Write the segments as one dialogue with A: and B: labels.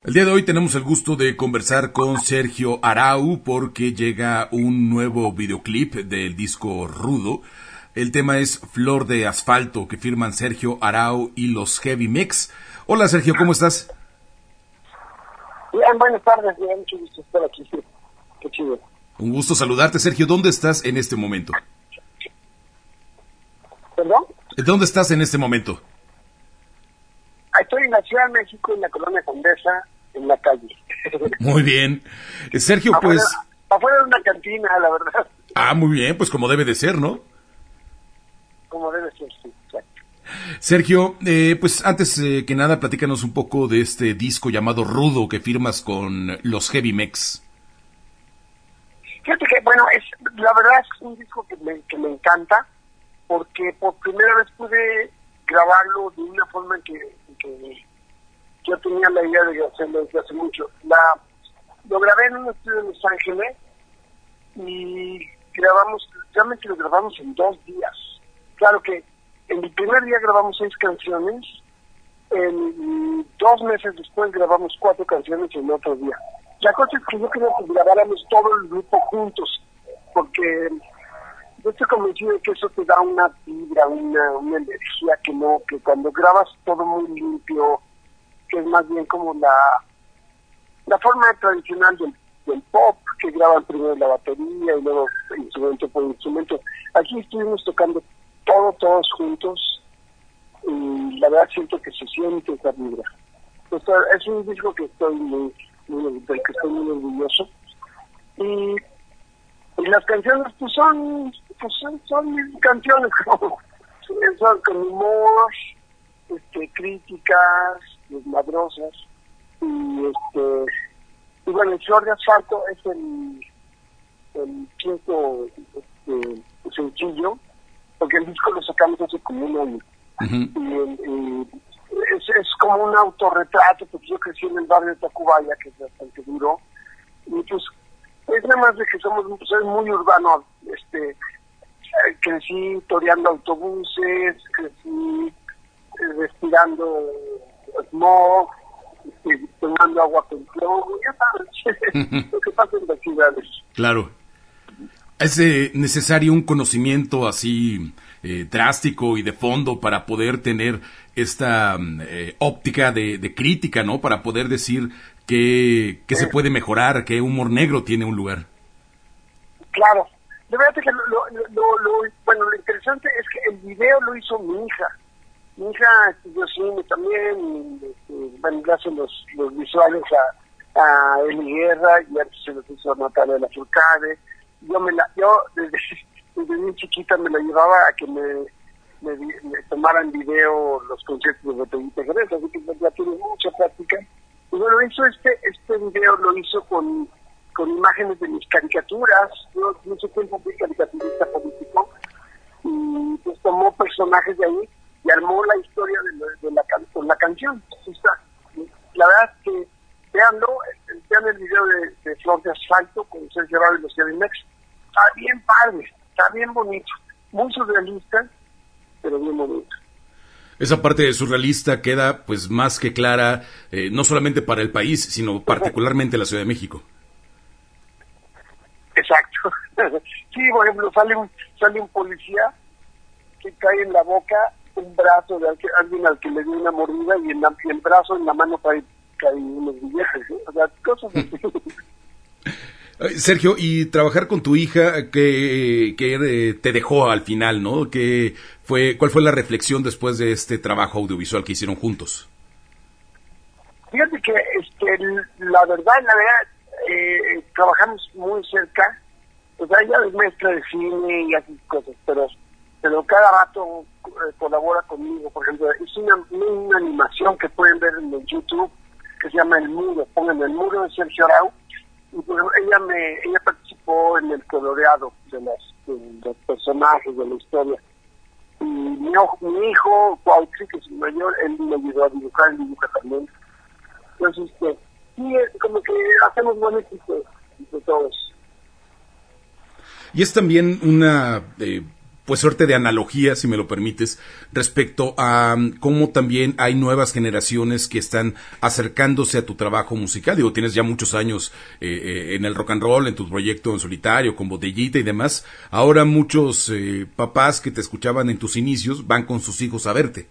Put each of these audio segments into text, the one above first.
A: El día de hoy tenemos el gusto de conversar con Sergio Arau porque llega un nuevo videoclip del disco Rudo. El tema es Flor de Asfalto, que firman Sergio Arau y los Heavy Mix. Hola Sergio, ¿cómo estás?
B: Bien, buenas tardes, bien, mucho gusto estar aquí, sí. Qué chido.
A: Un gusto saludarte, Sergio. ¿Dónde estás en este momento?
B: ¿Perdón?
A: ¿Dónde estás en este momento?
B: Estoy en la Ciudad de México, en la Colonia Condesa, en la calle.
A: Muy bien. Sergio,
B: afuera,
A: pues...
B: Afuera de una cantina, la verdad.
A: Muy bien, pues como debe de ser, ¿no?
B: Como debe ser, sí, exacto.
A: Sergio, pues antes que nada, platícanos un poco de este disco llamado Rudo que firmas con los Heavy Mix.
B: Fíjate que, bueno, la verdad es un disco que me encanta, porque por primera vez pude grabarlo de una forma que yo tenía la idea de hacerlo desde hace mucho. Lo grabé en un estudio en Los Ángeles y realmente lo grabamos en 2 días. Claro que en el primer día grabamos 6 canciones, en 2 meses después grabamos 4 canciones en otro día. La cosa es que yo quería que grabáramos todo el grupo juntos, porque yo estoy convencido de que eso te da una vibra, una energía que cuando grabas todo muy limpio, que es más bien como la forma tradicional del pop, que graban primero la batería y luego instrumento por instrumento. Aquí estuvimos tocando todos juntos, y la verdad siento que se siente esa vibra. Es un disco que del que estoy muy orgulloso. Y las canciones son canciones son con humor, críticas, desmadrosas, y bueno, el Flor de Asfalto es el quinto sencillo, porque el disco lo sacamos hace como un año. Y es como un autorretrato, porque yo crecí en el barrio de Tacubaya, que es bastante duro, y pues es nada más de que soy muy urbano. Crecí toreando autobuses, crecí respirando smog, tomando agua con plomo, ya sabes, lo que pasa en las ciudades.
A: Claro. ¿Es necesario un conocimiento así drástico y de fondo para poder tener esta óptica de crítica, ¿no? Para poder decir que se puede mejorar, que humor negro tiene un lugar.
B: Claro. De verdad que lo interesante es que el video lo hizo mi hija. Mi hija estudió cine también, le hace los visuales a Eli Guerra, y antes se los hizo a Natalia Lafourcade. Yo desde muy chiquita me la llevaba a que me tomara en video los conciertos de Botellita Jerez, así que ya tiene mucha práctica. Y bueno, este video lo hizo con imágenes de mis caricaturas. Yo mucho tiempo fui caricaturista político, y pues tomó personajes de ahí y armó la historia con la canción. La verdad es que vean el video de Flor de Asfalto con Sergio Arau y los Heavy Mix. Está bien padre, está bien bonito, muy surrealista, pero bien bonito.
A: Esa parte surrealista queda pues más que clara, no solamente para el país, sino particularmente la Ciudad de México.
B: Exacto. Sí, por ejemplo, sale un policía que cae en la boca un brazo de alguien al que le dio una mordida, y en el brazo, en la mano cae unos billetes, ¿sí? O sea, cosas así.
A: Sergio, y trabajar con tu hija, ¿qué te dejó al final, no? ¿Cuál fue la reflexión después de este trabajo audiovisual que hicieron juntos?
B: Fíjate que la verdad, trabajamos muy cerca. O sea, ella es maestra de cine y hace cosas, pero cada rato colabora conmigo. Por ejemplo, hice una animación que pueden ver en el YouTube, que se llama El Muro. Pongan El Muro de Sergio Arau. Y pues ella participó en el coloreado de los personajes, de la historia. Y mi hijo, Cuautli, que es el mayor, él me ayudó a dibujar, él dibuja también. Entonces, sí, como que hacemos buen equipo entre todos.
A: Y es también una pues suerte de analogía, si me lo permites, respecto a cómo también hay nuevas generaciones que están acercándose a tu trabajo musical. Digo, tienes ya muchos años en el rock and roll, en tu proyecto en solitario, con Botellita y demás. Ahora muchos papás que te escuchaban en tus inicios van con sus hijos a verte.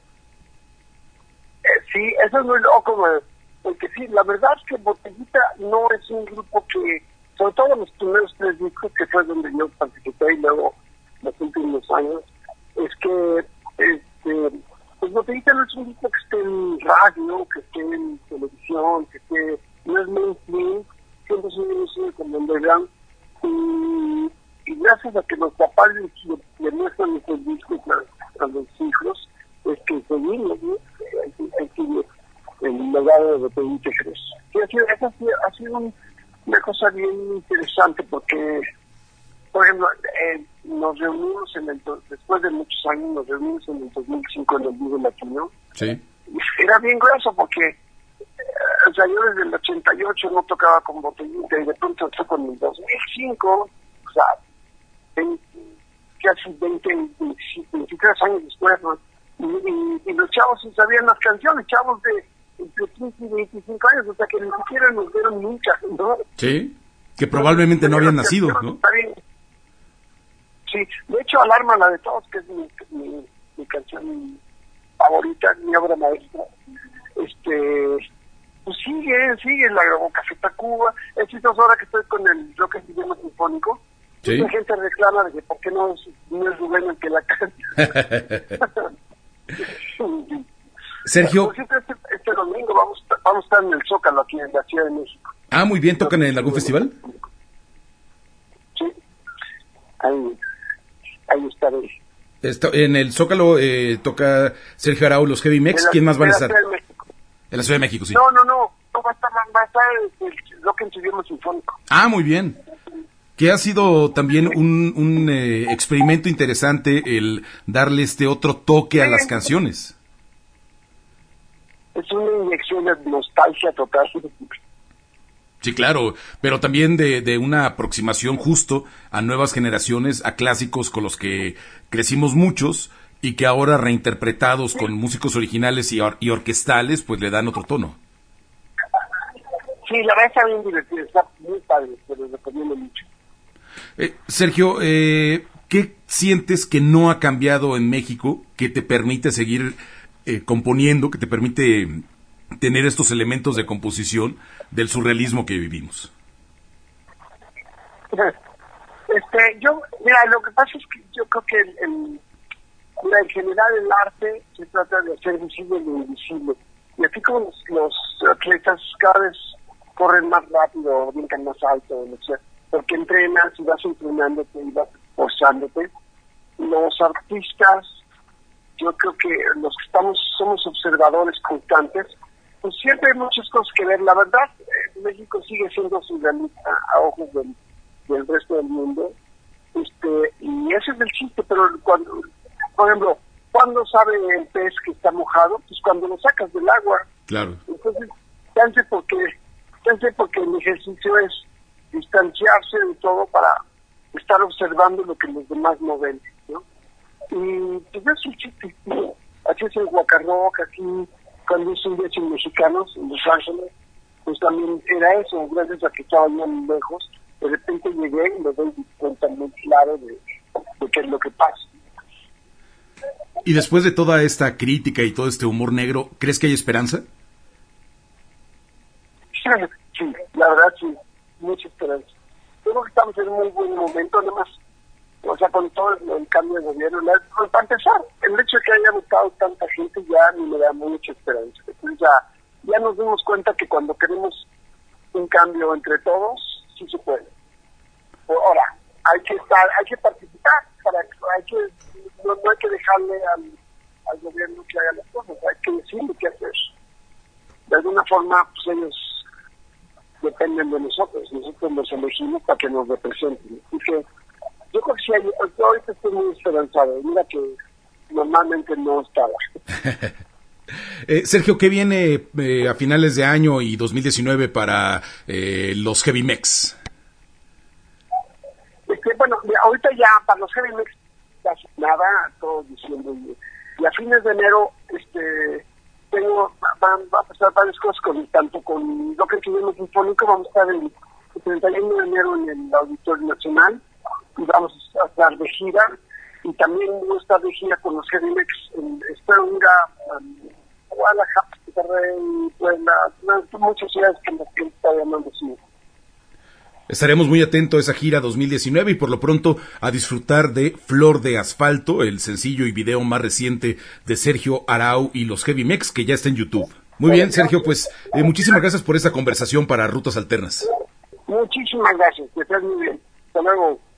B: Sí, eso es muy loco, porque sí, la verdad es que Botellita no es un grupo que, sobre todo los primeros 3 discos, que fue donde yo participé, y luego los últimos años, es que pues Botellita no es un grupo que esté en radio, que esté en televisión, que esté, no es mainstream, siempre es un inicio como underground, y gracias a que los papás le muestran esos discos a los hijos, es que seguimos, ¿no? Hay que el legado de Botellita Jerez. Sí, ha sido una cosa bien interesante porque, por ejemplo, nos reunimos después de muchos años, nos reunimos en el 2005 en el Vive Latino.
A: Sí.
B: Y era bien grueso porque, o sea, yo desde el 88 no tocaba con Botellita y de pronto toco en el 2005, o sea, casi 23 años después, ¿no? Y los chavos sí sabían las canciones, chavos de entre 15 y 25 años, o sea que ni siquiera nos vieron nunca, ¿no?
A: Sí, que probablemente no habían nacido, ¿no?
B: Sí, de hecho Alarma, la de todos, que es mi canción favorita, mi obra maestra, pues sigue, la grabó Café Tacuba. Es chistoso ahora que estoy con el rock en idioma sinfónico. Sí. La gente reclama de que por qué no es Rubén el que la canta.
A: Sergio.
B: Este domingo vamos a estar en el Zócalo, aquí en la Ciudad de México.
A: Ah, muy bien. ¿Tocan en algún festival?
B: Sí. Ahí estaré.
A: En el Zócalo toca Sergio Arau, los Heavy Mex. ¿Quién más van a estar? En la Ciudad de México, sí.
B: No, va a estar el rock en idioma sinfónico.
A: Ah, muy bien. Que ha sido también un experimento interesante el darle este otro toque a las canciones.
B: Es una inyección de nostalgia total.
A: Sí, claro, pero también de una aproximación justo a nuevas generaciones, a clásicos con los que crecimos muchos y que ahora reinterpretados con músicos originales y orquestales, pues le dan otro tono.
B: Sí, la verdad está bien divertido, está muy padre, pero lo recomiendo mucho.
A: Sergio, ¿qué sientes que no ha cambiado en México que te permite seguir componiendo, que te permite tener estos elementos de composición del surrealismo que vivimos?
B: Mira, lo que pasa es que yo creo que en general el arte se trata de hacer visible lo invisible. Y así como los atletas cada vez corren más rápido, brincan más alto, no sé, porque entrenas y vas entrenándote y vas forzándote. Los artistas, yo creo que los que somos observadores constantes, pues siempre hay muchas cosas que ver. La verdad, México sigue siendo surrealista a ojos del resto del mundo, y ese es el chiste. Pero cuando, por ejemplo, ¿cuándo sabe el pez que está mojado? Pues cuando lo sacas del agua.
A: Claro.
B: Entonces, chance porque el ejercicio es distanciarse de todo para estar observando lo que los demás no ven, ¿no? Y pues es un chiste, ¿no? Así es el Guacarroc, aquí cuando hice un día sin mexicanos en Los Ángeles, pues también era eso, gracias a que estaba yo muy lejos, de repente llegué y me doy cuenta muy claro de qué es lo que pasa.
A: Y después de toda esta crítica y todo este humor negro, ¿crees que hay esperanza?
B: Sí, la verdad sí, mucha esperanza. Creo que estamos en un muy buen momento, además, o sea, con todo el cambio de gobierno. Para empezar, el hecho de que haya votado tanta gente ya me da mucha esperanza. Entonces ya nos dimos cuenta que cuando queremos un cambio entre todos, sí se puede. Ahora, hay que participar, no hay que dejarle al gobierno que haga las cosas, hay que decirle qué hacer. De alguna forma, pues ellos dependen de nosotros los elegimos para que nos representen. Así que yo creo que sí, yo ahorita estoy muy esperanzado, mira que normalmente no estaba.
A: Sergio, ¿qué viene a finales de año y 2019 para los Heavy Mex?
B: Bueno, ahorita ya para los Heavy Mex casi nada, todo diciembre. Y a fines de enero, van a pasar varias cosas, tanto con lo que tenemos sinfónico. Vamos a estar el 31 de enero en el Auditorio Nacional y vamos a estar de gira, y también vamos a estar de gira con los Heavy Mex. Espero ir a Guadalajara, Monterrey, Puebla, muchas ciudades que nos está llamando así.
A: Estaremos muy atentos a esa gira 2019 y por lo pronto a disfrutar de Flor de Asfalto, el sencillo y video más reciente de Sergio Arau y los Heavy Mex, que ya está en YouTube. Muy bien, Sergio, pues muchísimas gracias por esta conversación para Rutas Alternas.
B: Muchísimas gracias, que estés muy bien. Hasta luego.